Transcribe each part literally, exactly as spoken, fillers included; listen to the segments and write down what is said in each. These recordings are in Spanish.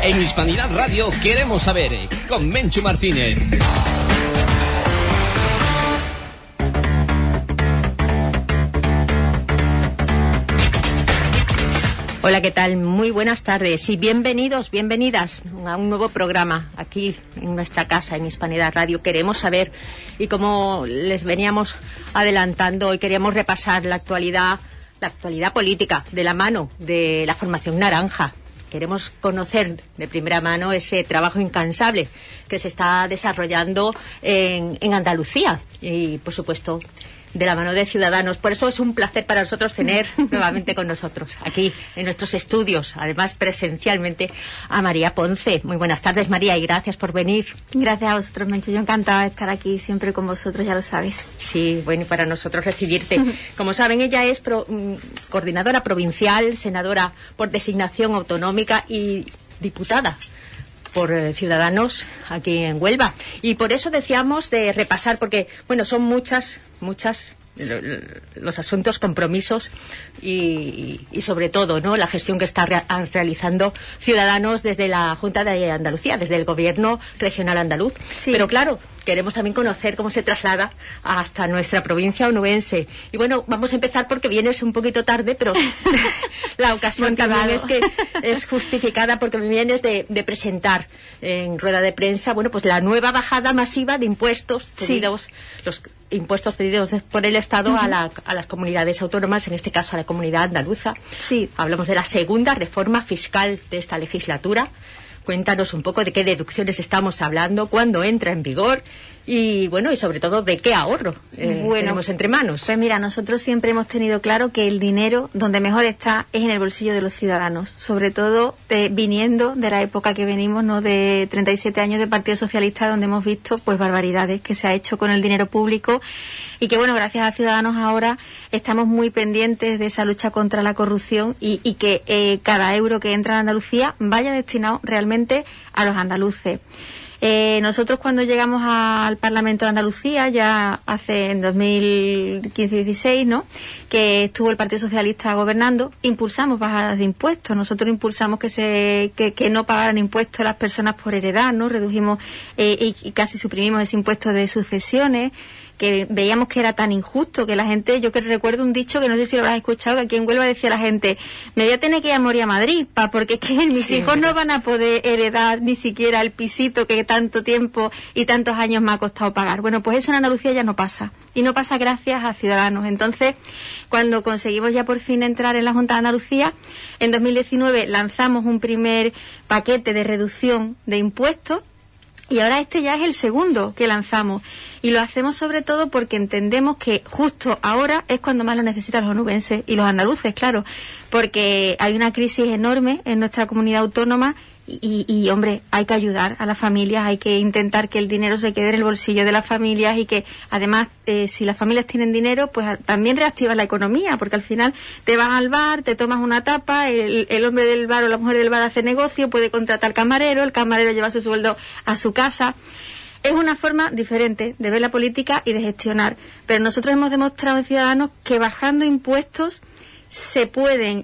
En Hispanidad Radio queremos saber, con Menchu Martínez. Hola, ¿qué tal? Muy buenas tardes y bienvenidos, bienvenidas a un nuevo programa aquí en nuestra casa, en Hispanidad Radio. Queremos saber, y como les veníamos adelantando, hoy queríamos repasar la actualidad, la actualidad política de la mano de la Formación Naranja. Queremos conocer de primera mano ese trabajo incansable que se está desarrollando en, en Andalucía y, por supuesto, de la mano de Ciudadanos. Por eso es un placer para nosotros tener nuevamente con nosotros aquí en nuestros estudios, además presencialmente, a María Ponce. Muy buenas tardes, María, y gracias por venir. Gracias a vosotros, Mencho. Yo encantada de estar aquí siempre con vosotros, ya lo sabéis. Sí, bueno, y para nosotros recibirte. Como saben, ella es pro, coordinadora provincial, senadora por designación autonómica y diputada por eh, Ciudadanos aquí en Huelva. Y por eso decíamos de repasar, porque, bueno, son muchas, muchas los asuntos, compromisos y, y sobre todo, ¿no?, la gestión que está re realizando Ciudadanos desde la Junta de Andalucía, desde el Gobierno Regional Andaluz. Sí. Pero claro, queremos también conocer cómo se traslada hasta nuestra provincia onubense. Y bueno, vamos a empezar porque vienes un poquito tarde, pero la ocasión también es que es justificada porque vienes de, de presentar en rueda de prensa, bueno, pues la nueva bajada masiva de impuestos cedidos, sí. los impuestos cedidos por el Estado uh-huh. a, la, a las comunidades autónomas, en este caso a la comunidad andaluza. Sí. Hablamos de la segunda reforma fiscal de esta legislatura. Cuéntanos un poco de qué deducciones estamos hablando, cuándo entra en vigor y, bueno, y sobre todo de qué ahorro eh, bueno, tenemos entre manos. Pues mira, nosotros siempre hemos tenido claro que el dinero donde mejor está es en el bolsillo de los ciudadanos, sobre todo de, viniendo de la época que venimos, ¿no?, de treinta y siete años de Partido Socialista, donde hemos visto pues barbaridades que se ha hecho con el dinero público y que, bueno, gracias a Ciudadanos ahora estamos muy pendientes de esa lucha contra la corrupción y, y que eh, cada euro que entra en Andalucía vaya destinado realmente a los andaluces. Eh, nosotros cuando llegamos a, al Parlamento de Andalucía, ya hace en dos mil quince dieciséis, ¿no?, que estuvo el Partido Socialista gobernando, impulsamos bajadas de impuestos. Nosotros impulsamos que se que, que no pagaran impuestos las personas por heredad, ¿no? Redujimos eh, y, y casi suprimimos ese impuesto de sucesiones, que veíamos que era tan injusto, que la gente, yo que recuerdo un dicho que no sé si lo habrás escuchado, que aquí en Huelva decía la gente, me voy a tener que ir a morir a Madrid, pa, porque es que mis sí, hijos no van a poder heredar ni siquiera el pisito que tanto tiempo y tantos años me ha costado pagar. Bueno, pues eso en Andalucía ya no pasa, y no pasa gracias a Ciudadanos. Entonces, cuando conseguimos ya por fin entrar en la Junta de Andalucía, en dos mil diecinueve lanzamos un primer paquete de reducción de impuestos, y ahora este ya es el segundo que lanzamos. Y lo hacemos sobre todo porque entendemos que justo ahora es cuando más lo necesitan los onubenses y los andaluces, claro. Porque hay una crisis enorme en nuestra comunidad autónoma y, y, y, hombre, hay que ayudar a las familias, hay que intentar que el dinero se quede en el bolsillo de las familias y que, además, eh, si las familias tienen dinero, pues a, también reactivas la economía, porque al final te vas al bar, te tomas una tapa, el, el hombre del bar o la mujer del bar hace negocio, puede contratar camarero, el camarero lleva su sueldo a su casa. Es una forma diferente de ver la política y de gestionar, pero nosotros hemos demostrado en Ciudadanos que bajando impuestos se pueden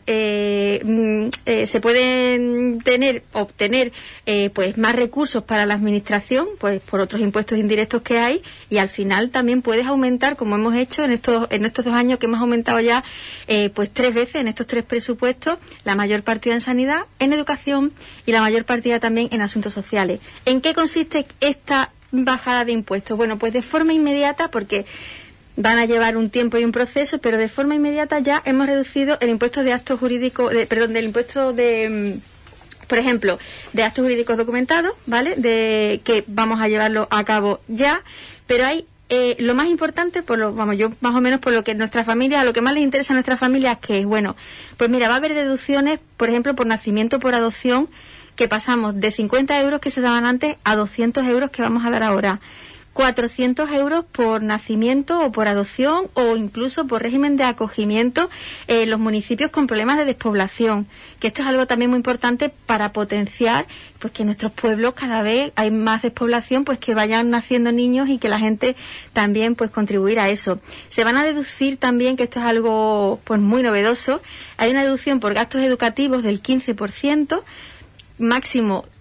eh, eh, se pueden tener obtener eh, pues más recursos para la administración, pues por otros impuestos indirectos que hay, y al final también puedes aumentar, como hemos hecho en estos en estos dos años que hemos aumentado ya eh, pues tres veces en estos tres presupuestos, la mayor partida en sanidad, en educación y la mayor partida también en asuntos sociales. ¿En qué consiste esta bajada de impuestos? Bueno, pues de forma inmediata, porque van a llevar un tiempo y un proceso, pero de forma inmediata ya hemos reducido el impuesto de actos jurídicos, de, perdón, del impuesto de, por ejemplo, de actos jurídicos documentados, ¿vale?, de que vamos a llevarlo a cabo ya, pero hay eh, lo más importante, por lo, vamos, yo más o menos por lo que nuestra familia, a lo que más les interesa a nuestra familia, que es, bueno, pues mira, va a haber deducciones, por ejemplo, por nacimiento, por adopción, que pasamos de cincuenta euros que se daban antes a doscientos euros que vamos a dar ahora. cuatrocientos euros por nacimiento o por adopción o incluso por régimen de acogimiento en los municipios con problemas de despoblación, que esto es algo también muy importante para potenciar pues que en nuestros pueblos cada vez hay más despoblación, pues que vayan naciendo niños y que la gente también pues contribuir a eso. Se van a deducir también, que esto es algo pues muy novedoso, hay una deducción por gastos educativos del quince por ciento, máximo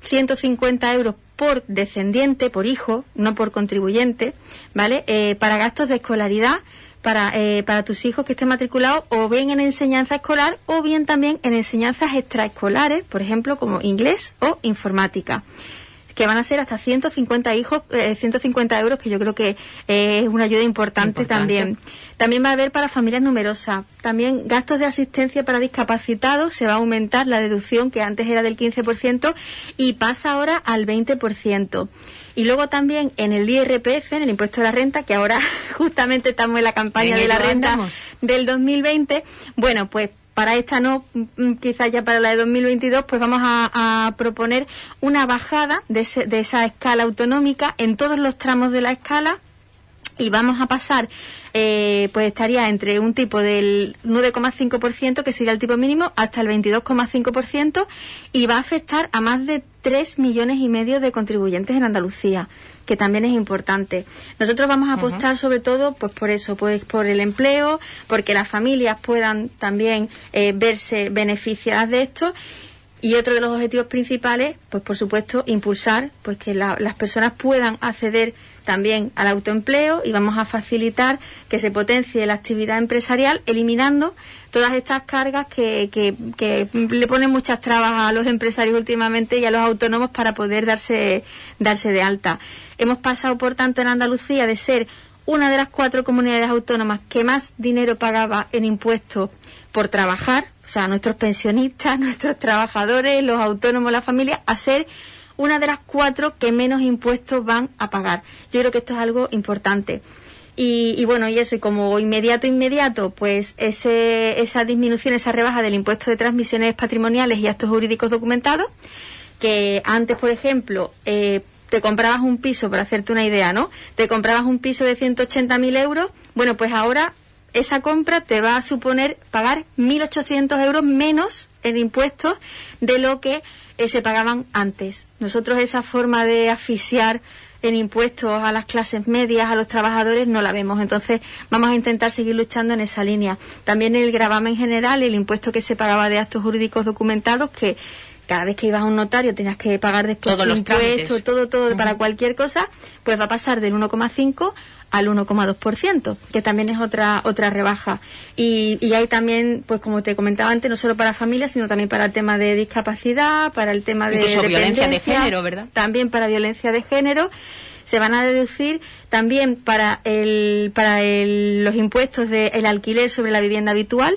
ciento cincuenta euros por descendiente, por hijo, no por contribuyente, ¿vale? Eh, para gastos de escolaridad, para, eh, para tus hijos que estén matriculados o bien en enseñanza escolar o bien también en enseñanzas extraescolares, por ejemplo, como inglés o informática, que van a ser hasta ciento cincuenta hijos, eh, ciento cincuenta euros, que yo creo que eh, es una ayuda importante, importante también. También va a haber para familias numerosas. También gastos de asistencia para discapacitados, se va a aumentar la deducción que antes era del quince por ciento y pasa ahora al veinte por ciento. Y luego también en el I R P F, en el impuesto de la renta, que ahora justamente estamos en la campaña de la renta andamos. del dos mil veinte, bueno, pues para esta no, quizás ya para la de dos mil veintidós, pues vamos a, a proponer una bajada de, ese, de esa escala autonómica en todos los tramos de la escala y vamos a pasar, eh, pues estaría entre un tipo del nueve coma cinco por ciento, que sería el tipo mínimo, hasta el veintidós coma cinco por ciento y va a afectar a más de tres millones y medio de contribuyentes en Andalucía, que también es importante. Nosotros vamos a apostar uh-huh. sobre todo pues por eso, pues por el empleo, porque las familias puedan también eh, verse beneficiadas de esto. Y otro de los objetivos principales, pues por supuesto, impulsar pues que la, las personas puedan acceder también al autoempleo y vamos a facilitar que se potencie la actividad empresarial, eliminando todas estas cargas que, que, que le ponen muchas trabas a los empresarios últimamente y a los autónomos para poder darse, darse de alta. Hemos pasado, por tanto, en Andalucía de ser una de las cuatro comunidades autónomas que más dinero pagaba en impuestos por trabajar, o sea, nuestros pensionistas, nuestros trabajadores, los autónomos, la familia, a ser una de las cuatro que menos impuestos van a pagar. Yo creo que esto es algo importante. Y, y bueno, y eso, y como inmediato, inmediato, pues ese, esa disminución, esa rebaja del impuesto de transmisiones patrimoniales y actos jurídicos documentados, que antes, por ejemplo, eh, te comprabas un piso, para hacerte una idea, ¿no? Te comprabas un piso de ciento ochenta mil euros, bueno, pues ahora esa compra te va a suponer pagar mil ochocientos euros menos en impuestos de lo que eh, se pagaban antes. Nosotros esa forma de asfixiar en impuestos a las clases medias, a los trabajadores, no la vemos. Entonces vamos a intentar seguir luchando en esa línea. También el gravamen general, el impuesto que se pagaba de actos jurídicos documentados, que cada vez que ibas a un notario tenías que pagar después todos los impuestos, todo, todo, uh-huh. para cualquier cosa, pues va a pasar del uno coma cinco al uno coma dos por ciento, que también es otra otra rebaja. Y, y hay también, pues como te comentaba antes, no solo para familias, sino también para el tema de discapacidad, para el tema de incluso violencia de género, ¿verdad? También para violencia de género. Se van a deducir también para el para el, los impuestos del alquiler sobre la vivienda habitual.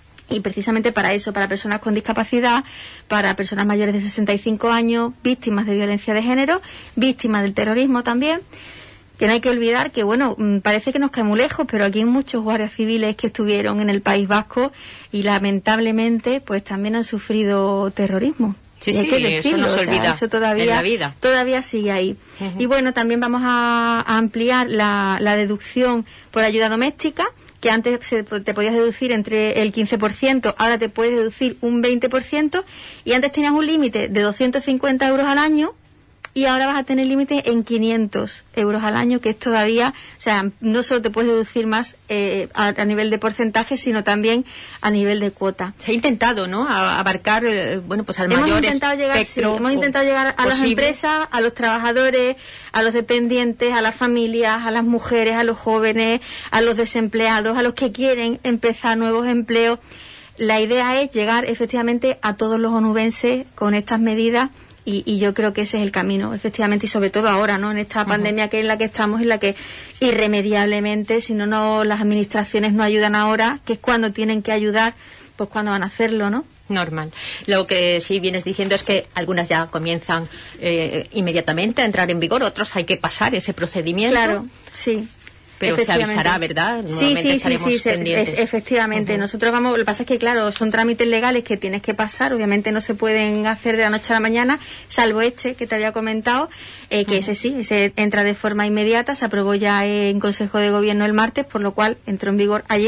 Y precisamente para eso, para personas con discapacidad, para personas mayores de sesenta y cinco años, víctimas de violencia de género, víctimas del terrorismo también. Que no hay que olvidar que, bueno, parece que nos cae muy lejos, pero aquí hay muchos guardias civiles que estuvieron en el País Vasco y lamentablemente pues también han sufrido terrorismo. Sí, sí, eso no se olvida, o sea, eso todavía, en la vida. Todavía sigue ahí. Uh-huh. Y bueno, también vamos a, a ampliar la, la deducción por ayuda doméstica, que antes se, te podías deducir entre el quince por ciento, ahora te puedes deducir un veinte por ciento, y antes tenías un límite de doscientos cincuenta euros al año, y ahora vas a tener límite en quinientos euros al año, que es todavía, o sea, no solo te puedes deducir más eh, a, a nivel de porcentaje, sino también a nivel de cuota. Se ha intentado, ¿no?, a abarcar, eh, bueno, pues al hemos mayor intentado llegar, sí, hemos intentado llegar a posible. Las empresas, a los trabajadores, a los dependientes, a las familias, a las mujeres, a los jóvenes, a los desempleados, a los que quieren empezar nuevos empleos. La idea es llegar efectivamente a todos los onubenses con estas medidas. Y, y yo creo que ese es el camino, efectivamente, y sobre todo ahora, ¿no? En esta uh-huh. pandemia que en la que estamos, en la que irremediablemente, si no, no las administraciones no ayudan ahora, que es cuando tienen que ayudar, pues cuando van a hacerlo, ¿no? Normal. Lo que sí vienes diciendo es que algunas ya comienzan eh, inmediatamente a entrar en vigor, otros hay que pasar ese procedimiento. Claro, sí. Pero se avisará, ¿verdad? Sí, sí, sí, sí, sí, es, efectivamente. Uh-huh. Nosotros vamos, lo que pasa es que, claro, son trámites legales que tienes que pasar, obviamente no se pueden hacer de la noche a la mañana, salvo este que te había comentado, eh, que uh-huh. ese sí, ese entra de forma inmediata, se aprobó ya en Consejo de Gobierno el martes, por lo cual entró en vigor ayer,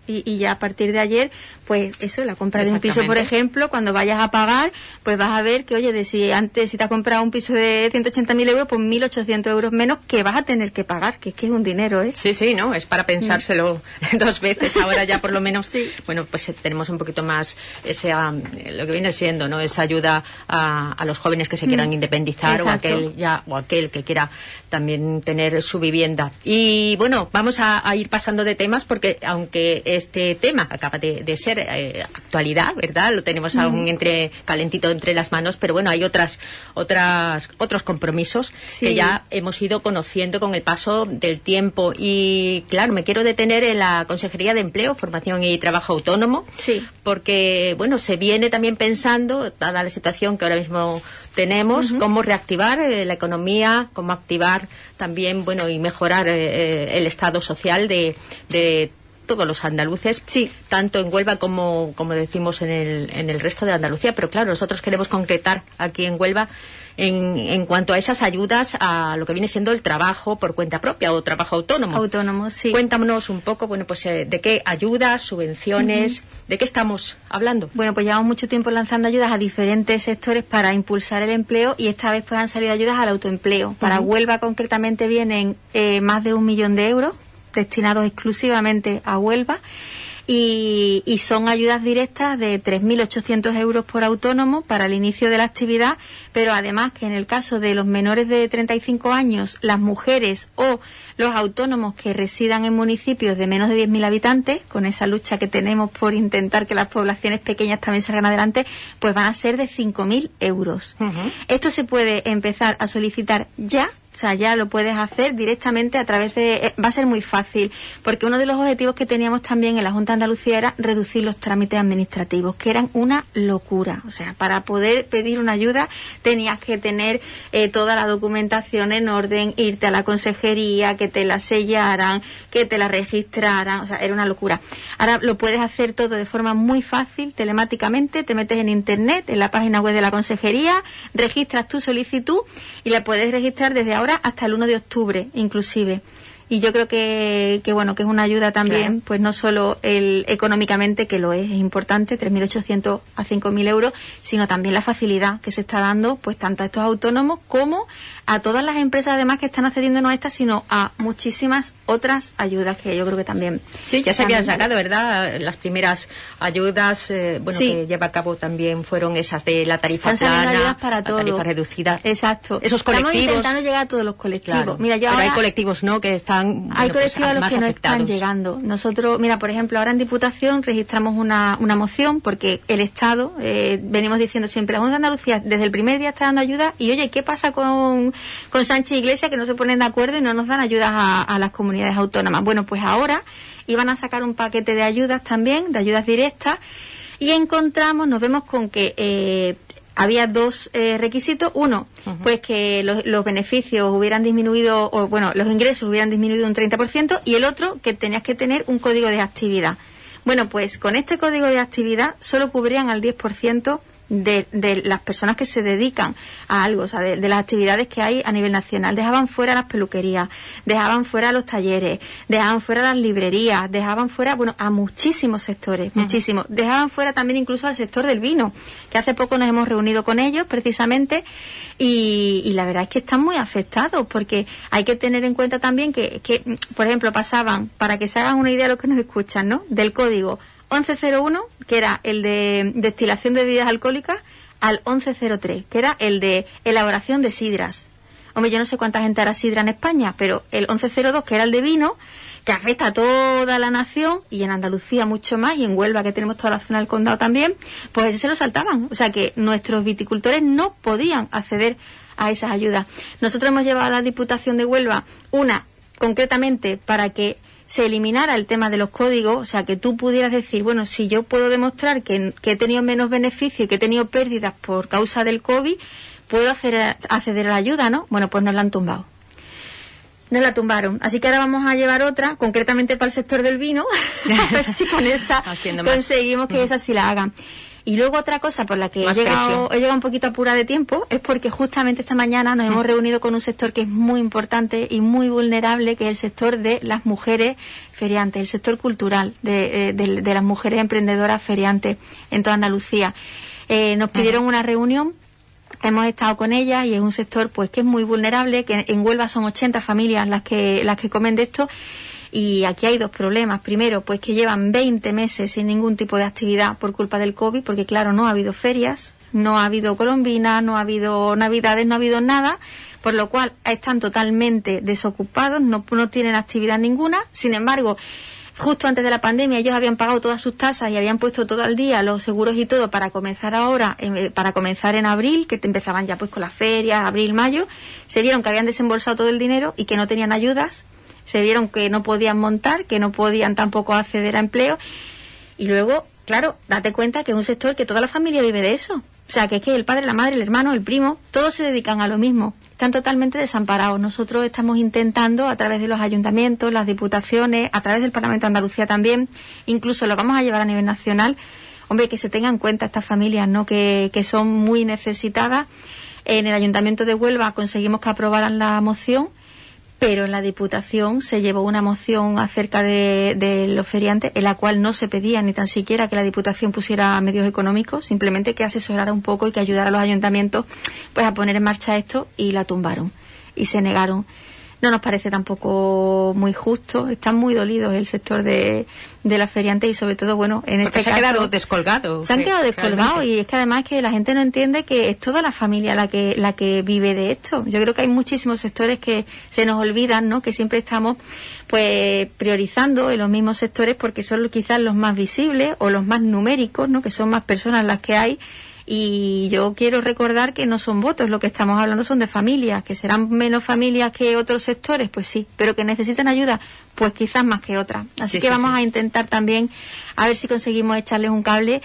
y, y ya a partir de ayer, pues eso, la compra de un piso, por ejemplo, cuando vayas a pagar, pues vas a ver que, oye, de si antes, si te has comprado un piso de ciento ochenta mil euros, pues mil ochocientos euros menos que vas a tener que pagar, que es que es un dinero, ¿eh? Sí, sí, ¿no? Es para pensárselo mm. dos veces, ahora ya por lo menos, sí. Bueno, pues tenemos un poquito más ese, um, lo que viene siendo, ¿no? Esa ayuda a, a los jóvenes que se quieran mm. independizar, o aquel, ya, o aquel que quiera también tener su vivienda. Y bueno, vamos a, a ir pasando de temas porque aunque este tema acaba de, de ser eh, actualidad, ¿verdad? Lo tenemos mm. aún entre calentito entre las manos, pero bueno, hay otras otras otros compromisos sí. que ya hemos ido conociendo con el paso del tiempo. Y claro, me quiero detener en la Consejería de Empleo, Formación y Trabajo Autónomo, sí. porque bueno, se viene también pensando, dada la situación que ahora mismo tenemos, uh-huh. cómo reactivar eh, la economía, cómo activar también, bueno, y mejorar eh, el estado social de, de todos los andaluces, sí. tanto en Huelva como, como decimos en el, en el resto de Andalucía. Pero claro, nosotros queremos concretar aquí en Huelva en, en cuanto a esas ayudas a lo que viene siendo el trabajo por cuenta propia o trabajo autónomo. Autónomo, sí. Cuéntanos un poco, bueno, pues eh, de qué ayudas, subvenciones, uh-huh. de qué estamos hablando. Bueno, pues llevamos mucho tiempo lanzando ayudas a diferentes sectores para impulsar el empleo y esta vez pues han salido ayudas al autoempleo. Uh-huh. Para Huelva concretamente vienen eh, más de un millón de euros destinados exclusivamente a Huelva. Y, y son ayudas directas de tres mil ochocientos euros por autónomo para el inicio de la actividad, pero además que en el caso de los menores de treinta y cinco años, las mujeres o los autónomos que residan en municipios de menos de diez mil habitantes, con esa lucha que tenemos por intentar que las poblaciones pequeñas también salgan adelante, pues van a ser de cinco mil euros. Uh-huh. Esto se puede empezar a solicitar ya. O sea, ya lo puedes hacer directamente a través de... Eh, va a ser muy fácil, porque uno de los objetivos que teníamos también en la Junta de Andalucía era reducir los trámites administrativos, que eran una locura. O sea, para poder pedir una ayuda tenías que tener eh, toda la documentación en orden, irte a la consejería, que te la sellaran, que te la registraran. O sea, era una locura. Ahora lo puedes hacer todo de forma muy fácil, telemáticamente. Te metes en Internet, en la página web de la consejería, registras tu solicitud y la puedes registrar desde ahora hasta el uno de octubre inclusive. Y yo creo que, que bueno, que es una ayuda también, claro. Pues no solo el económicamente, que lo es, es importante, tres mil ochocientos a cinco mil euros, sino también la facilidad que se está dando, pues tanto a estos autónomos como a todas las empresas además que están accediendo no a estas, sino a muchísimas otras ayudas que yo creo que también... Sí, ya se habían sacado, ¿verdad? Las primeras ayudas, eh, bueno, sí. que lleva a cabo también fueron esas de la tarifa plana, para la todo. tarifa reducida. Exacto. Esos colectivos... Estamos intentando llegar a todos los colectivos. Claro, mira, yo pero ahora... hay colectivos, ¿no?, que están... Bueno, hay colectivos pues, a los que no afectados. Están llegando. Nosotros, mira, por ejemplo, ahora en Diputación registramos una, una moción porque el Estado, eh, venimos diciendo siempre, la Junta de Andalucía desde el primer día está dando ayuda y, oye, ¿qué pasa con, con Sánchez Iglesias, que no se ponen de acuerdo y no nos dan ayudas a, a las comunidades autónomas? Bueno, pues ahora iban a sacar un paquete de ayudas también, de ayudas directas, y encontramos, nos vemos con que eh, había dos eh, requisitos. Uno, uh-huh. pues que los, los beneficios hubieran disminuido, o bueno, los ingresos hubieran disminuido un treinta por ciento, y el otro, que tenías que tener un código de actividad. Bueno, pues con este código de actividad solo cubrían al diez por ciento de, de las personas que se dedican a algo, o sea, de, de las actividades que hay a nivel nacional. Dejaban fuera las peluquerías, dejaban fuera los talleres, dejaban fuera las librerías, dejaban fuera, bueno, a muchísimos sectores, uh-huh. muchísimos. Dejaban fuera también incluso al sector del vino, que hace poco nos hemos reunido con ellos precisamente, y, y la verdad es que están muy afectados, porque hay que tener en cuenta también que, que, por ejemplo, pasaban, para que se hagan una idea de los que nos escuchan, ¿no?, del código once cero uno, que era el de destilación de bebidas alcohólicas, al once cero tres, que era el de elaboración de sidras. Hombre, yo no sé cuánta gente hará sidra en España, pero el once cero dos, que era el de vino, que afecta a toda la nación, y en Andalucía mucho más, y en Huelva, que tenemos toda la zona del condado también, pues ese se lo saltaban. O sea que nuestros viticultores no podían acceder a esas ayudas. Nosotros hemos llevado a la Diputación de Huelva una, concretamente, para que se eliminara el tema de los códigos, o sea, que tú pudieras decir, bueno, si yo puedo demostrar que, que he tenido menos beneficio y que he tenido pérdidas por causa del COVID, puedo hacer, acceder a la ayuda, ¿no? Bueno, pues nos la han tumbado. Nos la tumbaron. Así que ahora vamos a llevar otra, concretamente para el sector del vino, a ver si con esa conseguimos que esa sí la hagan. Y luego otra cosa por la que he llegado, he llegado un poquito apurada de tiempo es porque justamente esta mañana nos hemos reunido con un sector que es muy importante y muy vulnerable, que es el sector de las mujeres feriantes, el sector cultural de, de, de las mujeres emprendedoras feriantes en toda Andalucía. Eh, nos pidieron una reunión, hemos estado con ellas y es un sector pues que es muy vulnerable, que en Huelva son ochenta familias las que las que comen de esto. Y aquí hay dos problemas. Primero, pues que llevan veinte meses sin ningún tipo de actividad por culpa del COVID, porque claro, no ha habido ferias, no ha habido colombinas, no ha habido navidades, no ha habido nada, por lo cual están totalmente desocupados, no, no tienen actividad ninguna. Sin embargo, justo antes de la pandemia ellos habían pagado todas sus tasas y habían puesto todo al día los seguros y todo para comenzar ahora, eh, para comenzar en abril, que empezaban ya pues con las ferias, abril, mayo. Se vieron que habían desembolsado todo el dinero y que no tenían ayudas. Se vieron que no podían montar, que no podían tampoco acceder a empleo. Y luego, claro, date cuenta que es un sector que toda la familia vive de eso. O sea, que es que el padre, la madre, el hermano, el primo, todos se dedican a lo mismo. Están totalmente desamparados. Nosotros estamos intentando, a través de los ayuntamientos, las diputaciones, a través del Parlamento de Andalucía también, incluso lo vamos a llevar a nivel nacional, hombre, que se tengan en cuenta estas familias, ¿no?, que, que son muy necesitadas. En el Ayuntamiento de Huelva conseguimos que aprobaran la moción, pero en la Diputación se llevó una moción acerca de, de los feriantes, en la cual no se pedía ni tan siquiera que la Diputación pusiera medios económicos, simplemente que asesorara un poco y que ayudara a los ayuntamientos pues a poner en marcha esto, y la tumbaron y se negaron. No nos parece tampoco muy justo. Están muy dolidos el sector de, de las feriantes y sobre todo, bueno, en Porque este se caso... se han quedado descolgados. Se han quedado descolgados realmente. Y es que además que la gente no entiende que es toda la familia la que la que vive de esto. Yo creo que hay muchísimos sectores que se nos olvidan, ¿no?, que siempre estamos pues priorizando en los mismos sectores porque son quizás los más visibles o los más numéricos, ¿no?, que son más personas las que hay. Y yo quiero recordar que no son votos, lo que estamos hablando son de familias, que serán menos familias que otros sectores, pues sí, pero que necesitan ayuda, pues quizás más que otras. Así sí, que sí, vamos sí. a intentar también a ver si conseguimos echarles un cable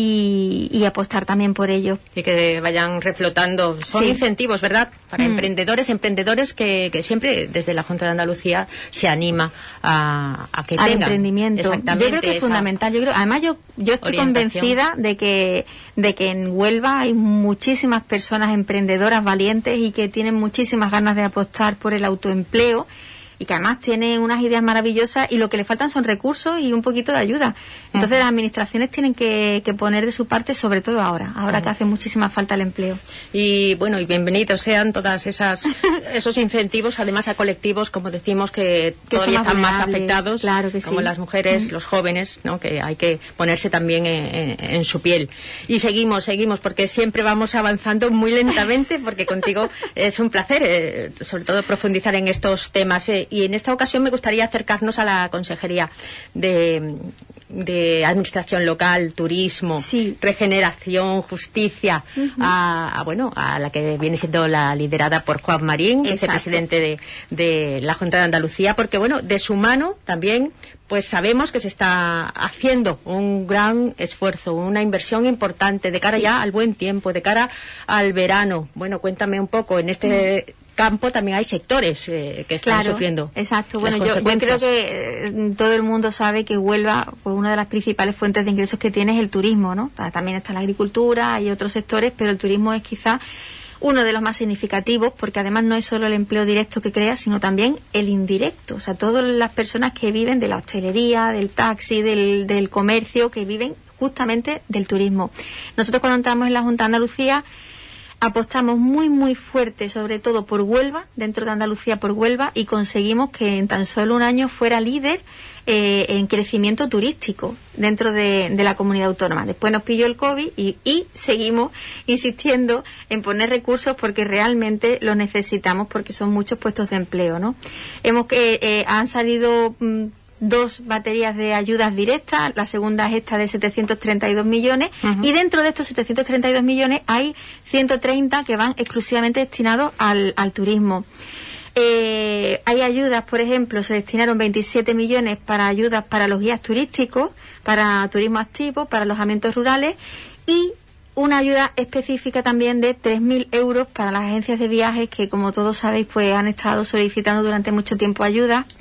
y, y apostar también por ello. Y que vayan reflotando. Son Sí. incentivos, ¿verdad?, para Mm. emprendedores, emprendedores que, que siempre desde la Junta de Andalucía se anima a, a que Al tengan. emprendimiento. Exactamente. Yo creo que es esa fundamental. Yo creo, además yo yo estoy orientación. convencida de que de que en Huelva hay muchísimas personas emprendedoras valientes y que tienen muchísimas ganas de apostar por el autoempleo y que además tienen unas ideas maravillosas y lo que le faltan son recursos y un poquito de ayuda. Entonces Uh-huh. las administraciones tienen que, que poner de su parte, sobre todo ahora, ahora Uh-huh. que hace muchísima falta el empleo. Y bueno, y bienvenidos sean todas esas esos incentivos, además a colectivos, como decimos, que, Que son todavía más están más vulnerables, afectados, claro que como sí. las mujeres, Mm. los jóvenes, ¿no?, que hay que ponerse también en, en- en su piel. Y seguimos, seguimos, porque siempre vamos avanzando muy lentamente, porque contigo es un placer, eh, sobre todo profundizar en estos temas. eh, y en esta ocasión me gustaría acercarnos a la Consejería de, de Administración Local, Turismo, Sí. Regeneración, Justicia, a, a, bueno, a la que viene siendo la liderada por Juan Marín, Exacto. vicepresidente de, de la Junta de Andalucía, porque bueno, de su mano también pues sabemos que se está haciendo un gran esfuerzo, una inversión importante de cara Sí. ya al buen tiempo, de cara al verano. Bueno, cuéntame un poco, en este campo también hay sectores eh, que están Claro, sufriendo exacto. las Bueno, yo, yo creo consecuencias. que eh, todo el mundo sabe que Huelva, pues una de las principales fuentes de ingresos que tiene es el turismo, ¿no? Ta- También está la agricultura, hay otros sectores, pero el turismo es quizá uno de los más significativos, porque además no es solo el empleo directo que crea, sino también el indirecto. O sea, todas las personas que viven de la hostelería, del taxi, del, del comercio, que viven justamente del turismo. Nosotros cuando entramos en la Junta de Andalucía apostamos muy muy fuerte, sobre todo por Huelva, dentro de Andalucía por Huelva, y conseguimos que en tan solo un año fuera líder eh, en crecimiento turístico dentro de, de la comunidad autónoma. Después nos pilló el COVID y, y seguimos insistiendo en poner recursos porque realmente los necesitamos, porque son muchos puestos de empleo, ¿no? Hemos que eh, han salido mm, dos baterías de ayudas directas, la segunda es esta de setecientos treinta y dos millones, Ujú. y dentro de estos setecientos treinta y dos millones hay ciento treinta que van exclusivamente destinados al, al turismo. Eh, hay ayudas, por ejemplo, se destinaron veintisiete millones para ayudas para los guías turísticos, para turismo activo, para alojamientos rurales, y una ayuda específica también de tres mil euros para las agencias de viajes que, como todos sabéis, pues han estado solicitando durante mucho tiempo ayuda.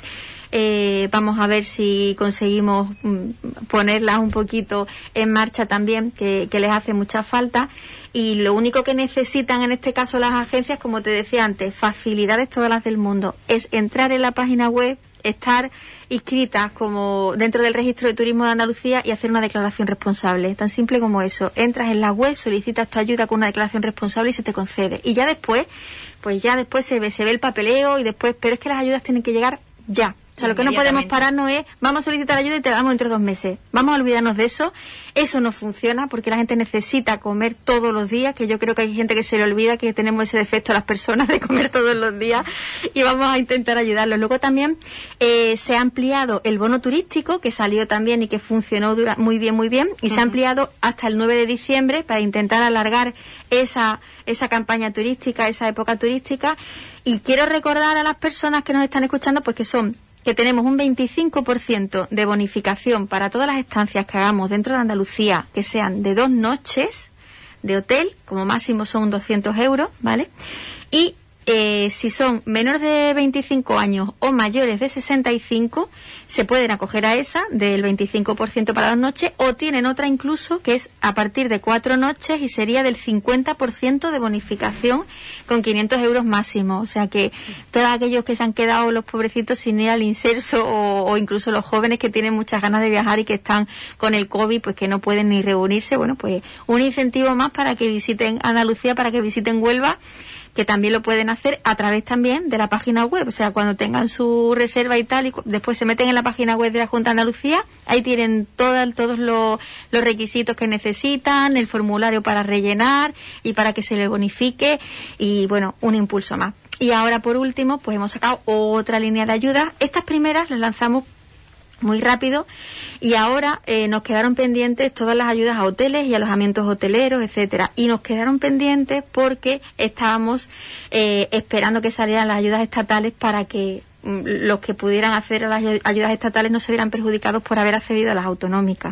Eh, vamos a ver si conseguimos mm, ponerlas un poquito en marcha también, que, que les hace mucha falta. Y lo único que necesitan en este caso las agencias, como te decía antes, facilidades todas las del mundo, es entrar en la página web, estar inscritas como dentro del registro de turismo de Andalucía y hacer una declaración responsable, tan simple como eso. Entras en la web, solicitas tu ayuda con una declaración responsable y se te concede. Y ya después, pues ya después se ve, se ve el papeleo y después, pero es que las ayudas tienen que llegar ya. O sea, lo que no podemos pararnos es, vamos a solicitar ayuda y te la damos dentro de dos meses. Vamos a olvidarnos de eso. Eso no funciona porque la gente necesita comer todos los días, que yo creo que hay gente que se le olvida que tenemos ese defecto las personas de comer todos los días, y vamos a intentar ayudarlos. Luego también eh, se ha ampliado el bono turístico, que salió también y que funcionó dura, muy bien, muy bien, y uh-huh. se ha ampliado hasta el nueve de diciembre para intentar alargar esa, esa campaña turística, esa época turística. Y quiero recordar a las personas que nos están escuchando, pues que son que tenemos un veinticinco por ciento de bonificación para todas las estancias que hagamos dentro de Andalucía, que sean de dos noches de hotel, como máximo son doscientos euros, ¿vale? Y eh, si son menores de veinticinco años o mayores de sesenta y cinco, se pueden acoger a esa del veinticinco por ciento para dos noches, o tienen otra incluso que es a partir de cuatro noches y sería del cincuenta por ciento de bonificación con quinientos euros máximo. O sea que todos aquellos que se han quedado los pobrecitos sin ir al inserso, o, o incluso los jóvenes que tienen muchas ganas de viajar y que están con el COVID, pues que no pueden ni reunirse, bueno, pues un incentivo más para que visiten Andalucía, para que visiten Huelva, que también lo pueden hacer a través también de la página web. O sea, cuando tengan su reserva y tal, y después se meten en la página web de la Junta de Andalucía, ahí tienen todo, todos los, los requisitos que necesitan, el formulario para rellenar y para que se les bonifique, y bueno, un impulso más. Y ahora, por último, pues hemos sacado otra línea de ayuda. Estas primeras las lanzamos muy rápido, y ahora eh, nos quedaron pendientes todas las ayudas a hoteles y alojamientos hoteleros, etcétera, y nos quedaron pendientes porque estábamos eh, esperando que salieran las ayudas estatales para que mm, los que pudieran acceder a las ayudas estatales no se vieran perjudicados por haber accedido a las autonómicas.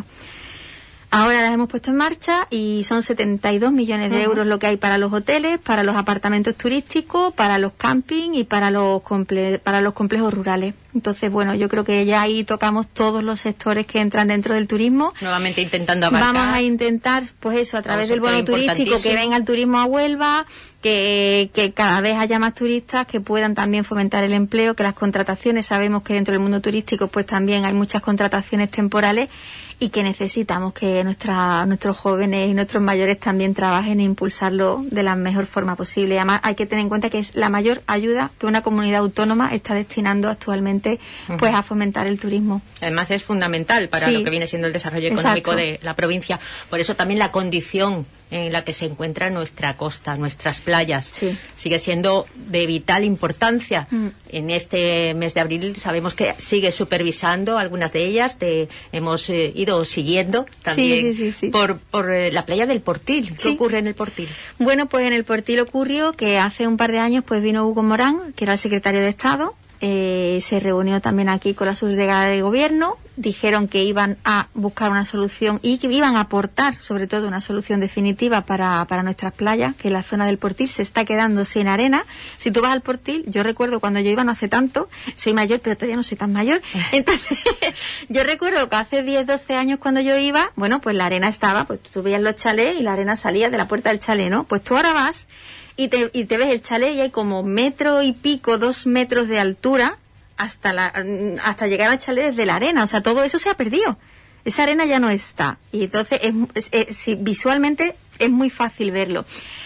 Ahora las hemos puesto en marcha y son setenta y dos millones de uh-huh. euros lo que hay para los hoteles, para los apartamentos turísticos, para los camping y para los comple- para los complejos rurales. Entonces, bueno, yo creo que ya ahí tocamos todos los sectores que entran dentro del turismo. Nuevamente intentando abarcar. Vamos a intentar, pues eso, a través del bono turístico, que venga el turismo a Huelva, que, que cada vez haya más turistas, que puedan también fomentar el empleo, que las contrataciones, sabemos que dentro del mundo turístico pues también hay muchas contrataciones temporales, y que necesitamos que nuestra, nuestros jóvenes y nuestros mayores también trabajen e impulsarlo de la mejor forma posible. Y además hay que tener en cuenta que es la mayor ayuda que una comunidad autónoma está destinando actualmente uh-huh. pues a fomentar el turismo. Además es fundamental para sí. lo que viene siendo el desarrollo económico Exacto. de la provincia. Por eso también la condición en la que se encuentra nuestra costa, nuestras playas, sí. sigue siendo de vital importancia. Mm. En este mes de abril sabemos que sigue supervisando algunas de ellas, de, hemos eh, ido siguiendo también sí, sí, sí, sí. por, por eh, la playa del Portil. ¿Qué sí. ocurre en el Portil? Bueno, pues en el Portil ocurrió que hace un par de años pues vino Hugo Morán, que era el secretario de Estado, eh, se reunió también aquí con la subdelegada de Gobierno, dijeron que iban a buscar una solución y que iban a aportar sobre todo una solución definitiva para, para nuestras playas, que la zona del Portil se está quedando sin arena. Si tú vas al Portil, yo recuerdo cuando yo iba no hace tanto, soy mayor pero todavía no soy tan mayor, entonces yo recuerdo que hace diez, doce años cuando yo iba, bueno, pues la arena estaba, pues tú veías los chalés y la arena salía de la puerta del chalet, ¿no? Pues tú ahora vas y te, y te ves el chalet y hay como metro y pico, dos metros de altura hasta la hasta llegar al chalet desde la arena. O sea, todo eso se ha perdido. Esa arena ya no está. Y entonces, es, es, es, sí, visualmente es muy fácil verlo.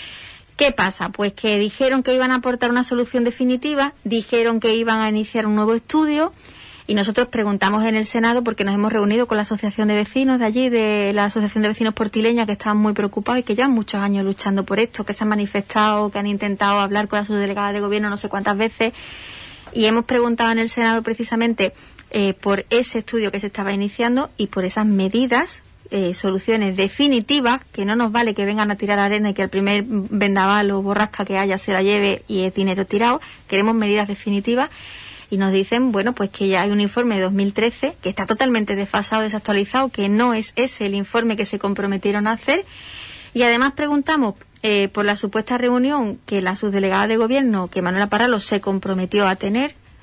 ¿Qué pasa? Pues que dijeron que iban a aportar una solución definitiva, dijeron que iban a iniciar un nuevo estudio, y nosotros preguntamos en el Senado, porque nos hemos reunido con la Asociación de Vecinos de allí, de la Asociación de Vecinos Portileña, que estaban muy preocupados y que llevan muchos años luchando por esto, que se han manifestado, que han intentado hablar con la subdelegada de Gobierno no sé cuántas veces, y hemos preguntado en el Senado precisamente eh, por ese estudio que se estaba iniciando y por esas medidas, eh, soluciones definitivas, que no nos vale que vengan a tirar arena y que el primer vendaval o borrasca que haya se la lleve y es dinero tirado. Queremos medidas definitivas. Y nos dicen, bueno, pues que ya hay un informe de dos mil trece que está totalmente desfasado, desactualizado, que no es ese el informe que se comprometieron a hacer. Y además preguntamos eh, por la supuesta reunión que la subdelegada de Gobierno, que Manuela Parralo se comprometió a tener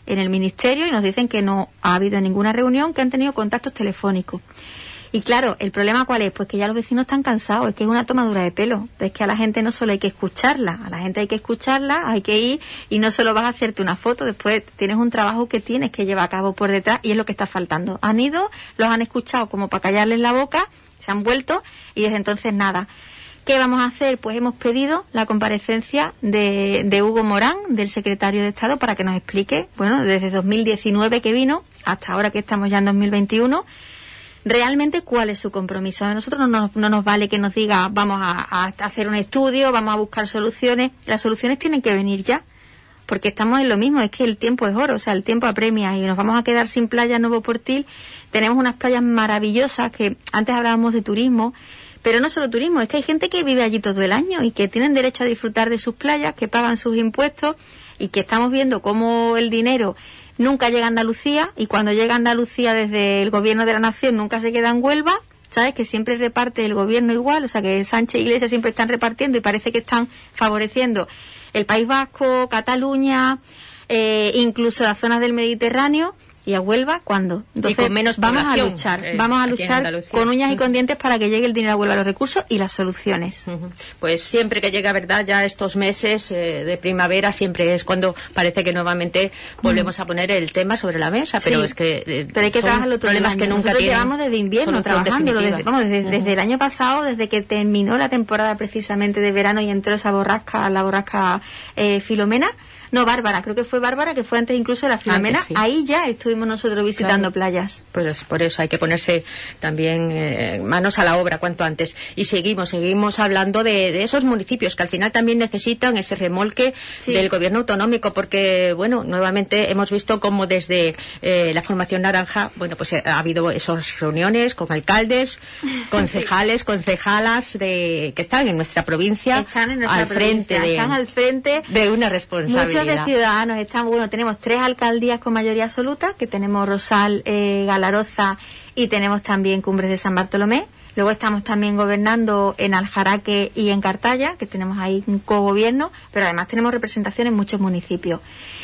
en el Ministerio y nos dicen que no ha habido ninguna reunión, que han tenido contactos telefónicos. Y claro, ¿el problema cuál es? Pues que ya los vecinos están cansados, es que es una tomadura de pelo. Es que a la gente no solo hay que escucharla, a la gente hay que escucharla, hay que ir y no solo vas a hacerte una foto, después tienes un trabajo que tienes que llevar a cabo por detrás y es lo que está faltando. Han ido, los han escuchado como para callarles la boca, se han vuelto y desde entonces nada. ¿Qué vamos a hacer? Pues hemos pedido la comparecencia de, de Hugo Morán, del secretario de Estado, para que nos explique, bueno, desde dos mil diecinueve que vino hasta ahora que estamos ya en dos mil veintiuno, realmente cuál es su compromiso. A nosotros no nos, no nos vale que nos diga vamos a, a hacer un estudio, vamos a buscar soluciones. Las soluciones tienen que venir ya, porque estamos en lo mismo, es que el tiempo es oro, o sea, el tiempo apremia y nos vamos a quedar sin playa Nuevo Portil. Tenemos unas playas maravillosas que antes hablábamos de turismo, pero no solo turismo, es que hay gente que vive allí todo el año y que tienen derecho a disfrutar de sus playas, que pagan sus impuestos y que estamos viendo cómo el dinero nunca llega a Andalucía y cuando llega a Andalucía desde el gobierno de la nación nunca se queda en Huelva, ¿sabes? Que siempre reparte el gobierno igual, o sea que Sánchez e Iglesias siempre están repartiendo y parece que están favoreciendo el País Vasco, Cataluña, eh, incluso las zonas del Mediterráneo. ¿Y a Huelva cuándo? Entonces, y con menos vamos a luchar, eh, vamos a luchar con uñas y con dientes para que llegue el dinero a Huelva, los recursos y las soluciones. Uh-huh. Pues siempre que llega, ¿verdad? Ya estos meses eh, de primavera siempre es cuando parece que nuevamente volvemos uh-huh. a poner el tema sobre la mesa, pero sí, es que eh, pero hay que trabajarlo todo problemas el año. que nunca Nosotros tienen llevamos desde invierno trabajándolo, desde, vamos, desde, uh-huh. desde el año pasado, desde que terminó la temporada precisamente de verano y entró esa borrasca, la borrasca eh, Filomena. No, Bárbara, creo que fue Bárbara, que fue antes incluso de la Filomena. Antes, sí. Ahí ya estuvimos nosotros visitando claro. playas. Pues por eso hay que ponerse también eh, manos a la obra cuanto antes. Y seguimos, seguimos hablando de, de esos municipios que al final también necesitan ese remolque sí. del gobierno autonómico, porque, bueno, nuevamente hemos visto cómo desde eh, la formación naranja, bueno, pues eh, ha habido esas reuniones con alcaldes, concejales, sí. concejalas de, que están en nuestra provincia, están en nuestra al provincia, frente de, están al frente de una responsabilidad. Muchos de ciudadanos están, bueno, tenemos tres alcaldías con mayoría absoluta, que tenemos Rosal, eh, Galaroza y tenemos también Cumbres de San Bartolomé. Luego estamos también gobernando en Aljaraque y en Cartaya, que tenemos ahí un cogobierno, pero además tenemos representación en muchos municipios.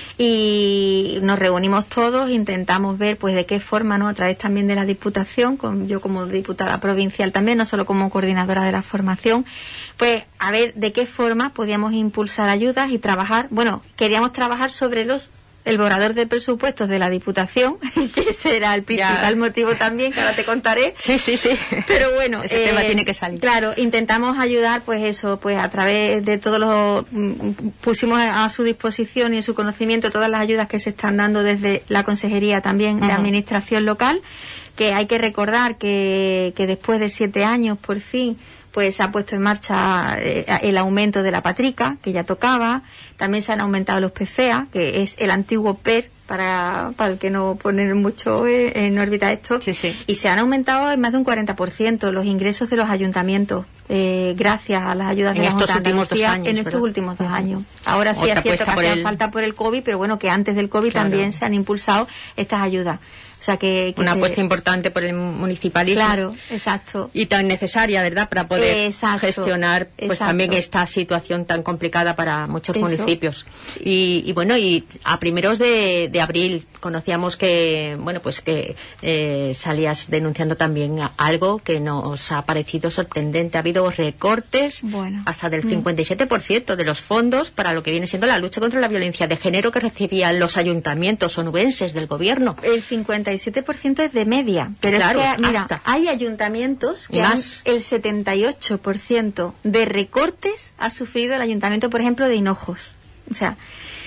Y nos reunimos todos, intentamos ver pues de qué forma, ¿no? A través también de la Diputación, con, yo como diputada provincial también, no solo como coordinadora de la formación, pues a ver de qué forma podíamos impulsar ayudas y trabajar, bueno, queríamos trabajar sobre los el borrador de presupuestos de la Diputación, que ese era el principal ya. motivo también, que ahora te contaré. Sí, sí, sí. Pero bueno, ese eh, tema tiene que salir. Claro, intentamos ayudar, pues eso, pues a través de todos los... Pusimos a su disposición y en su conocimiento todas las ayudas que se están dando desde la Consejería también uh-huh. de Administración Local, que hay que recordar que, que después de siete años, por fin, pues se ha puesto en marcha eh, el aumento de la patrica, que ya tocaba. También se han aumentado los P F E A, que es el antiguo P E R, para, para el que no ponen mucho eh, en órbita esto. Sí, sí. Y se han aumentado en más de un cuarenta por ciento los ingresos de los ayuntamientos, eh, gracias a las ayudas en de la estos Junta de últimos dos años, en estos ¿verdad? últimos dos años. Ahora sí es cierto que hacía el... falta por el COVID, pero bueno, que antes del COVID claro. también se han impulsado estas ayudas. O sea que, que una se... apuesta importante por el municipalismo. Claro, exacto. Y tan necesaria, ¿verdad?, para poder exacto, gestionar pues exacto. también esta situación tan complicada para muchos Eso. municipios. Y, y bueno, y a primeros de, de abril conocíamos que, bueno, pues que eh, salías denunciando también algo que nos ha parecido sorprendente. Ha habido recortes bueno. hasta del cincuenta y siete por ciento de los fondos para lo que viene siendo la lucha contra la violencia de género que recibían los ayuntamientos onubenses del gobierno. El cincuenta y siete por ciento es de media, pero claro, es que, mira, hasta. hay ayuntamientos que han, el setenta y ocho por ciento de recortes ha sufrido el ayuntamiento, por ejemplo, de Hinojos. O sea,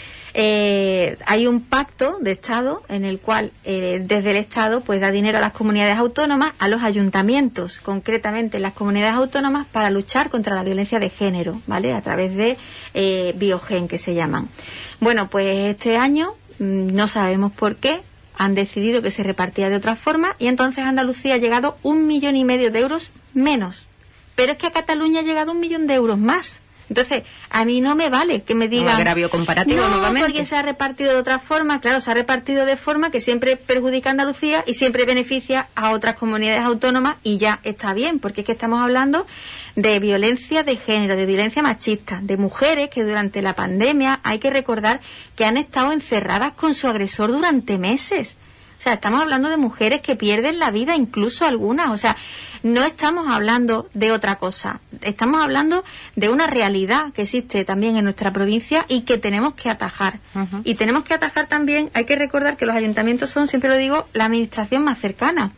eh, hay un pacto de Estado en el cual eh, desde el Estado pues da dinero a las comunidades autónomas, a los ayuntamientos, concretamente las comunidades autónomas, para luchar contra la violencia de género, ¿vale? A través de eh, Biogen, que se llaman. Bueno, pues este año mmm, no sabemos por qué han decidido que se repartía de otra forma y entonces a Andalucía ha llegado un millón y medio de euros menos. Pero es que a Cataluña ha llegado un millón de euros más. Entonces, a mí no me vale que me digan... Un agravio comparativo no, nuevamente. porque se ha repartido de otra forma. Claro, se ha repartido de forma que siempre perjudica a Andalucía y siempre beneficia a otras comunidades autónomas y ya está bien, porque es que estamos hablando de violencia de género, de violencia machista, de mujeres que durante la pandemia hay que recordar que han estado encerradas con su agresor durante meses. O sea, estamos hablando de mujeres que pierden la vida, incluso algunas. O sea, no estamos hablando de otra cosa. Estamos hablando de una realidad que existe también en nuestra provincia y que tenemos que atajar. Uh-huh. Y tenemos que atajar también, hay que recordar que los ayuntamientos son, siempre lo digo, la administración más cercana.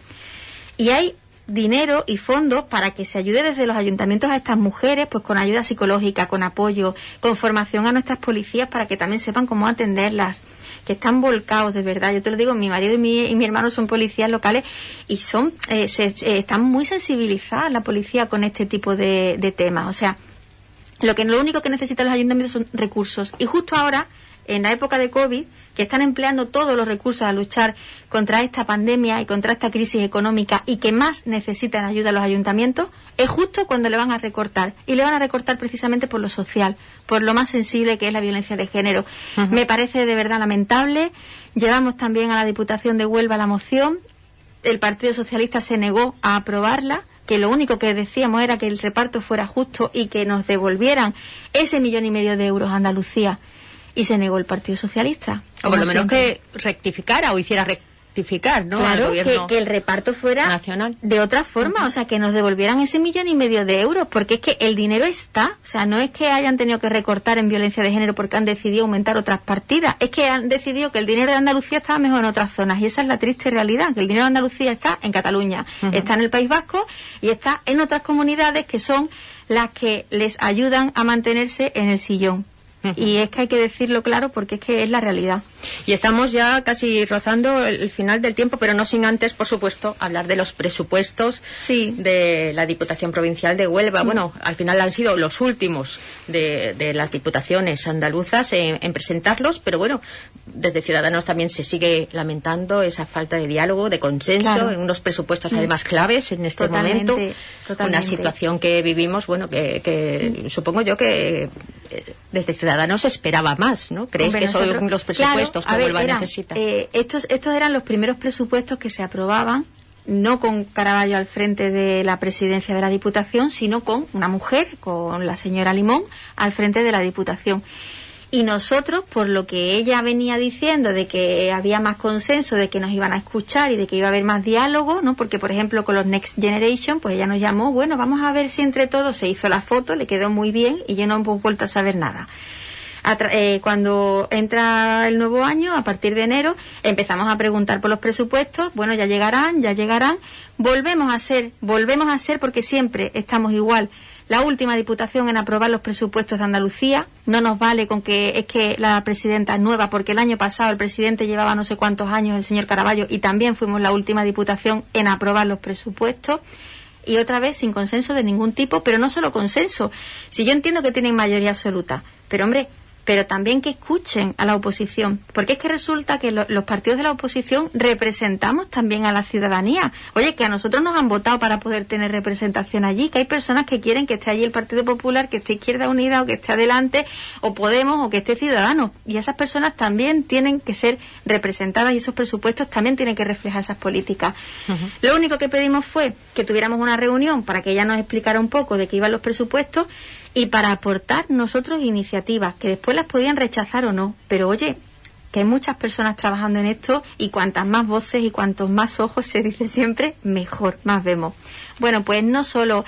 Y hay dinero y fondos para que se ayude desde los ayuntamientos a estas mujeres, pues con ayuda psicológica, con apoyo, con formación a nuestras policías para que también sepan cómo atenderlas, que están volcados de verdad. Yo te lo digo, mi marido y mi, y mi hermano son policías locales y son eh, se, eh, están muy sensibilizadas la policía con este tipo de, de temas. O sea, lo que lo único que necesitan los ayuntamientos son recursos. Y justo ahora, en la época de COVID, que están empleando todos los recursos a luchar contra esta pandemia y contra esta crisis económica y que más necesitan ayuda a los ayuntamientos, es justo cuando le van a recortar. Y le van a recortar precisamente por lo social, por lo más sensible que es la violencia de género. Uh-huh. Me parece de verdad lamentable. Llevamos también a la Diputación de Huelva la moción. El Partido Socialista se negó a aprobarla, que lo único que decíamos era que el reparto fuera justo y que nos devolvieran ese millón y medio de euros a Andalucía. Y se negó el Partido Socialista. O por lo menos que rectificara o hiciera rectificar, ¿no? Claro, que, que el reparto fuera nacional de otra forma, uh-huh. O sea, que nos devolvieran ese millón y medio de euros, porque es que el dinero está, o sea, no es que hayan tenido que recortar en violencia de género porque han decidido aumentar otras partidas, es que han decidido que el dinero de Andalucía estaba mejor en otras zonas, y esa es la triste realidad, que el dinero de Andalucía está en Cataluña, uh-huh. Está en el País Vasco y está en otras comunidades que son las que les ayudan a mantenerse en el sillón. Uh-huh. Y es que hay que decirlo claro porque es que es la realidad. Y estamos ya casi rozando el final del tiempo, pero no sin antes, por supuesto, hablar de los presupuestos sí. de la Diputación Provincial de Huelva. Uh-huh. Bueno, al final han sido los últimos de, de las diputaciones andaluzas en, en presentarlos, pero bueno, desde Ciudadanos también se sigue lamentando esa falta de diálogo, de consenso, claro. En unos presupuestos además claves en este totalmente, momento. Totalmente. Una situación que vivimos, bueno, que, que supongo yo que eh, desde Ciudadanos se esperaba más, ¿no? ¿Crees Hombre, que son nosotros, los presupuestos claro, que ver, Huelva eran, necesita? Eh, estos, estos eran los primeros presupuestos que se aprobaban, no con Caraballo al frente de la presidencia de la Diputación, sino con una mujer, con la señora Limón, al frente de la Diputación. Y nosotros, por lo que ella venía diciendo de que había más consenso, de que nos iban a escuchar y de que iba a haber más diálogo, ¿no? Porque, por ejemplo, con los Next Generation, pues ella nos llamó, bueno, vamos a ver si entre todos se hizo la foto, le quedó muy bien y yo no hemos vuelto a saber nada. Atra- eh, cuando entra el nuevo año, a partir de enero, empezamos a preguntar por los presupuestos, bueno, ya llegarán, ya llegarán, volvemos a ser, volvemos a ser porque siempre estamos igual. La última diputación en aprobar los presupuestos de Andalucía, no nos vale con que es que la presidenta es nueva, porque el año pasado el presidente llevaba no sé cuántos años, el señor Caraballo, y también fuimos la última diputación en aprobar los presupuestos, y otra vez sin consenso de ningún tipo, pero no solo consenso. Si yo entiendo que tienen mayoría absoluta, pero hombre, pero también que escuchen a la oposición, porque es que resulta que lo, los partidos de la oposición representamos también a la ciudadanía. Oye, que a nosotros nos han votado para poder tener representación allí, que hay personas que quieren que esté allí el Partido Popular, que esté Izquierda Unida, o que esté Adelante, o Podemos, o que esté Ciudadanos, y esas personas también tienen que ser representadas y esos presupuestos también tienen que reflejar esas políticas. Uh-huh. Lo único que pedimos fue que tuviéramos una reunión para que ella nos explicara un poco de qué iban los presupuestos y para aportar nosotros iniciativas, que después las podían rechazar o no, pero oye, que hay muchas personas trabajando en esto y cuantas más voces y cuantos más ojos, se dice siempre, mejor, más vemos. Bueno, pues no solo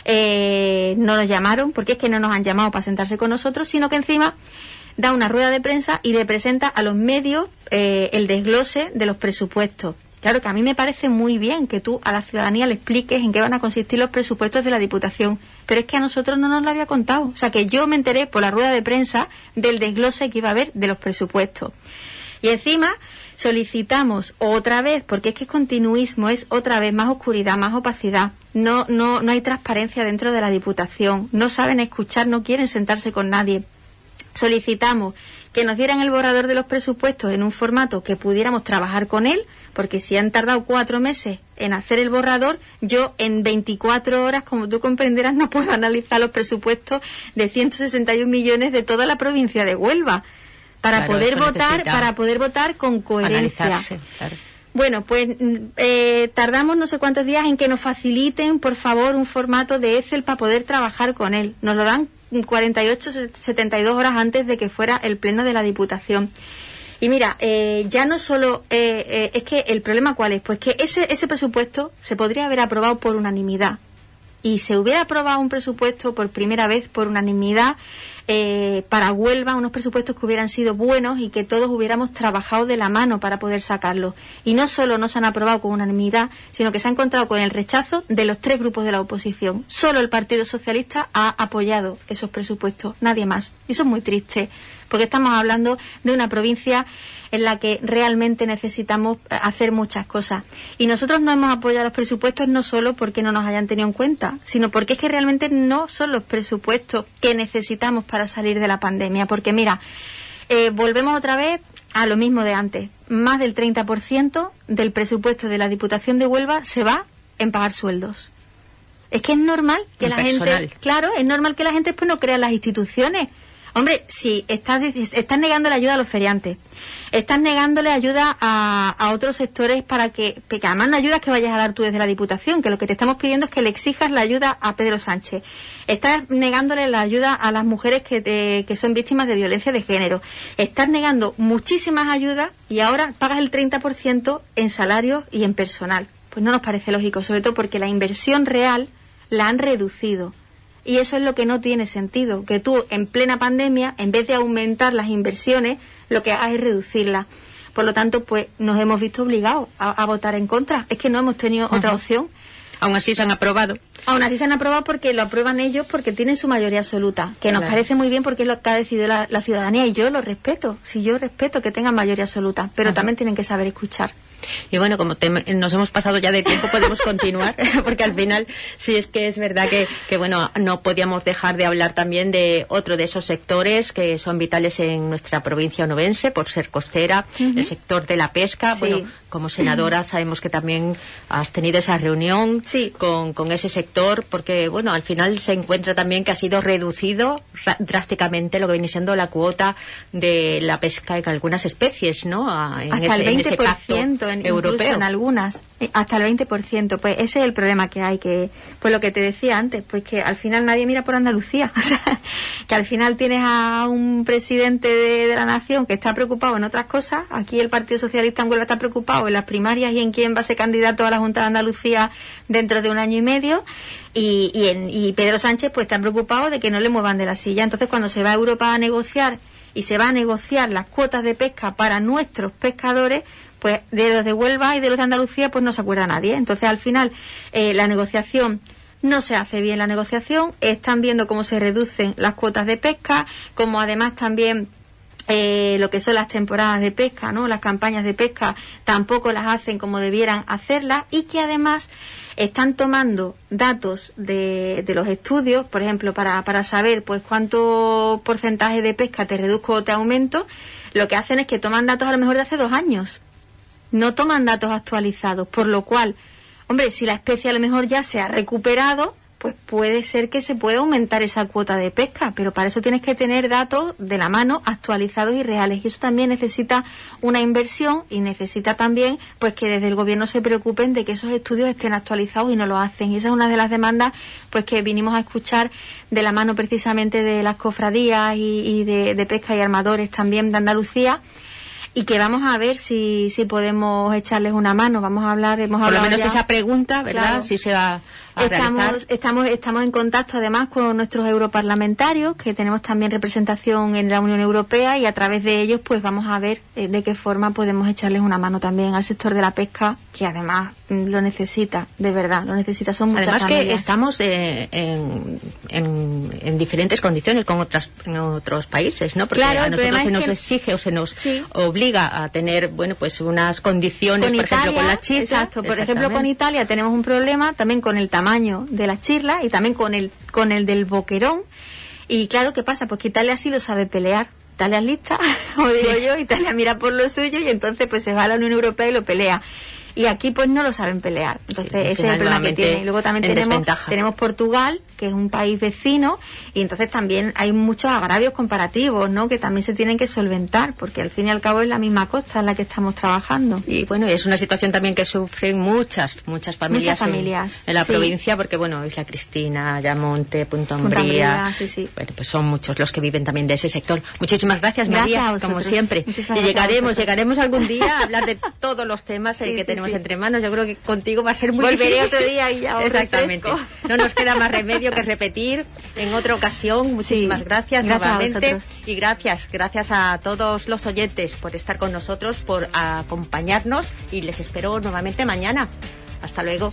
eh, no nos llamaron, porque es que no nos han llamado para sentarse con nosotros, sino que encima da una rueda de prensa y le presenta a los medios eh, el desglose de los presupuestos. Claro que a mí me parece muy bien que tú a la ciudadanía le expliques en qué van a consistir los presupuestos de la Diputación, pero es que a nosotros no nos lo había contado. O sea, que yo me enteré por la rueda de prensa del desglose que iba a haber de los presupuestos. Y encima solicitamos otra vez, porque es que es continuismo, es otra vez más oscuridad, más opacidad. No, no, no hay transparencia dentro de la Diputación. No saben escuchar, no quieren sentarse con nadie. Solicitamos que nos dieran el borrador de los presupuestos en un formato que pudiéramos trabajar con él, porque si han tardado cuatro meses en hacer el borrador, yo en veinticuatro horas, como tú comprenderás, no puedo analizar los presupuestos de ciento sesenta y un millones de toda la provincia de Huelva para claro, poder votar, necesita para poder votar con coherencia. Claro. Bueno, pues eh, tardamos no sé cuántos días en que nos faciliten, por favor, un formato de Excel para poder trabajar con él. Nos lo dan cuarenta y ocho, setenta y dos horas antes de que fuera el pleno de la Diputación. Y mira, eh, ya no solo eh, eh, es que el problema cuál es, pues que ese ese presupuesto se podría haber aprobado por unanimidad y se hubiera aprobado un presupuesto por primera vez por unanimidad eh, para Huelva, unos presupuestos que hubieran sido buenos y que todos hubiéramos trabajado de la mano para poder sacarlos. Y no solo no se han aprobado con unanimidad, sino que se ha encontrado con el rechazo de los tres grupos de la oposición. Solo el Partido Socialista ha apoyado esos presupuestos, nadie más. Y eso es muy triste, porque estamos hablando de una provincia en la que realmente necesitamos hacer muchas cosas. Y nosotros no hemos apoyado los presupuestos no solo porque no nos hayan tenido en cuenta, sino porque es que realmente no son los presupuestos que necesitamos para salir de la pandemia. Porque mira, eh, volvemos otra vez a lo mismo de antes. Más del treinta por ciento del presupuesto de la Diputación de Huelva se va en pagar sueldos. Es que es normal que la gente... Claro, es normal que la gente después no crea en las instituciones. Hombre, si estás, estás negando la ayuda a los feriantes, estás negándole ayuda a, a otros sectores para que, que además no ayudas que vayas a dar tú desde la Diputación, que lo que te estamos pidiendo es que le exijas la ayuda a Pedro Sánchez. Estás negándole la ayuda a las mujeres que, te, que son víctimas de violencia de género. Estás negando muchísimas ayudas y ahora pagas el treinta por ciento en salarios y en personal. Pues no nos parece lógico, sobre todo porque la inversión real la han reducido. Y eso es lo que no tiene sentido, que tú en plena pandemia, en vez de aumentar las inversiones, lo que hagas es reducirlas. Por lo tanto, pues nos hemos visto obligados a, a votar en contra. Es que no hemos tenido uh-huh. otra opción. Aún así se han aprobado. Aún así se han aprobado porque lo aprueban ellos porque tienen su mayoría absoluta, que nos claro. parece muy bien porque es lo que ha decidido la, la ciudadanía y yo lo respeto. Si yo respeto que tengan mayoría absoluta, pero uh-huh. también tienen que saber escuchar. Y bueno, como te, nos hemos pasado ya de tiempo, podemos continuar, porque al final sí es que es verdad que, que, bueno, no podíamos dejar de hablar también de otro de esos sectores que son vitales en nuestra provincia onubense, por ser costera, uh-huh. el sector de la pesca. Sí. Bueno, como senadora sabemos que también has tenido esa reunión sí. con, con ese sector, porque, bueno, al final se encuentra también que ha sido reducido drásticamente lo que viene siendo la cuota de la pesca en algunas especies, ¿no? En Hasta ese, el veinte por ciento. En En, europeo. En algunas, hasta el veinte por ciento. Pues ese es el problema que hay, que pues lo que te decía antes, pues que al final nadie mira por Andalucía. O sea, que al final tienes a un presidente de, de la nación que está preocupado en otras cosas. Aquí el Partido Socialista en Huelva está preocupado en las primarias y en quién va a ser candidato a la Junta de Andalucía dentro de un año y medio. Y, y, en, y Pedro Sánchez pues está preocupado de que no le muevan de la silla. Entonces, cuando se va a Europa a negociar y se va a negociar las cuotas de pesca para nuestros pescadores, pues de los de Huelva y de los de Andalucía pues no se acuerda nadie. Entonces al final eh, la negociación no se hace bien, la negociación, están viendo cómo se reducen las cuotas de pesca, como además también eh, lo que son las temporadas de pesca, ¿no? Las campañas de pesca tampoco las hacen como debieran hacerlas, y que además están tomando datos de, de los estudios, por ejemplo, para, para saber pues cuánto porcentaje de pesca te reduzco o te aumento. Lo que hacen es que toman datos a lo mejor de hace dos años. No toman datos actualizados, por lo cual, hombre, si la especie a lo mejor ya se ha recuperado, pues puede ser que se pueda aumentar esa cuota de pesca, pero para eso tienes que tener datos de la mano actualizados y reales, y eso también necesita una inversión y necesita también pues que desde el gobierno se preocupen de que esos estudios estén actualizados y no lo hacen, y esa es una de las demandas pues que vinimos a escuchar de la mano precisamente de las cofradías y, y de, de pesca y armadores también de Andalucía. Y que vamos a ver si, si podemos echarles una mano. Vamos a hablar, hemos Por hablado lo menos ya. Esa pregunta, ¿verdad? Claro. Si se va a estamos, realizar. estamos, estamos en contacto además con nuestros europarlamentarios, que tenemos también representación en la Unión Europea, y a través de ellos pues vamos a ver eh, de qué forma podemos echarles una mano también al sector de la pesca, que además mm, lo necesita, de verdad, lo necesita. Son muchas Además familias. que estamos eh, en, en, en diferentes condiciones con otras en otros países, ¿no? Porque claro, a nosotros se nos que... exige o se nos sí. obliga a tener, bueno, pues unas condiciones, con por Italia, ejemplo, con la chita. Exacto, por ejemplo, con Italia tenemos un problema también con el tamaño de las chirlas y también con el con el del boquerón. Y claro, ¿qué pasa? Pues que Italia sí lo sabe pelear. Italia es lista, o digo sí. yo, Italia mira por lo suyo, y entonces pues se va a la Unión Europea y lo pelea. y aquí pues no lo saben pelear. Entonces sí, ese es el problema que tiene. Y luego también tenemos, tenemos Portugal, que es un país vecino, y entonces también hay muchos agravios comparativos, ¿no? Que también se tienen que solventar, porque al fin y al cabo es la misma costa en la que estamos trabajando. Y bueno, es una situación también que sufren muchas, muchas familias, muchas familias en, en la sí. provincia, porque bueno, Isla Cristina, Ayamonte, Punta Umbría, sí, sí. bueno, pues son muchos los que viven también de ese sector. Muchísimas gracias, gracias María, como siempre. Y llegaremos, llegaremos algún día a hablar de todos los temas sí, que sí, tenemos sí. entre manos. Yo creo que contigo va a ser muy Volveré difícil. otro día y ya exactamente. Refresco. No nos queda más remedio que repetir en otra ocasión. Muchísimas sí. gracias, gracias nuevamente. Y gracias, gracias a todos los oyentes por estar con nosotros, por acompañarnos, y les espero nuevamente mañana. Hasta luego.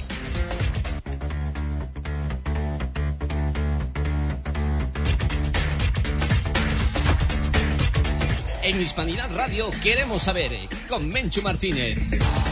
En Hispanidad Radio queremos saber, con Menchu Martínez.